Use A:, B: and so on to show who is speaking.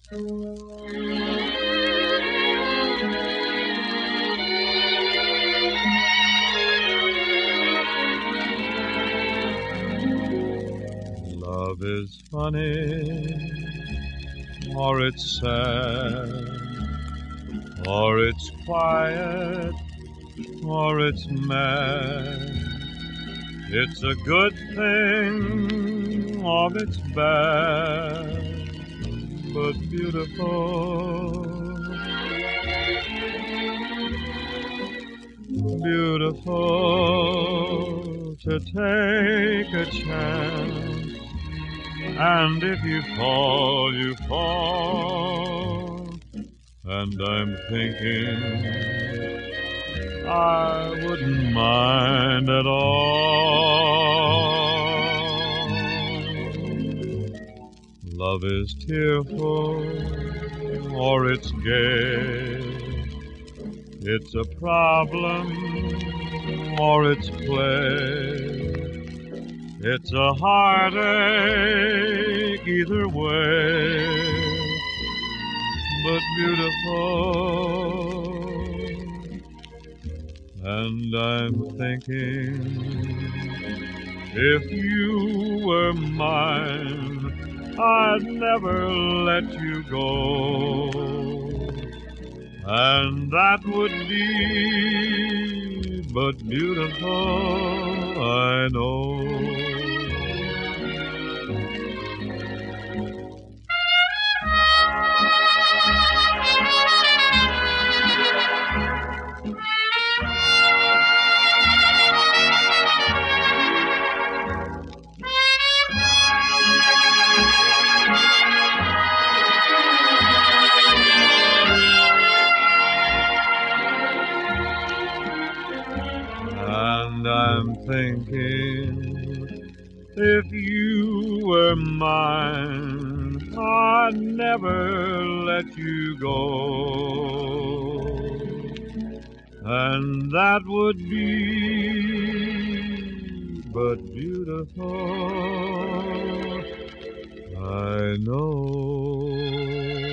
A: Love is funny, or it's sad, or it's quiet, or it's mad. It's a good thing, or it's bad, but beautiful, beautiful to take a chance. And if you fall, you fall. And I'm thinking I wouldn't mind at all. Love is tearful or it's gay. It's a problem or it's play. It's a heartache either way, but beautiful. And I'm thinking, if you were mine, I'd never let you go. And that would be but beautiful, I know. And I'm thinking, if you were mine, I'd never let you go. And that would be but beautiful, I know.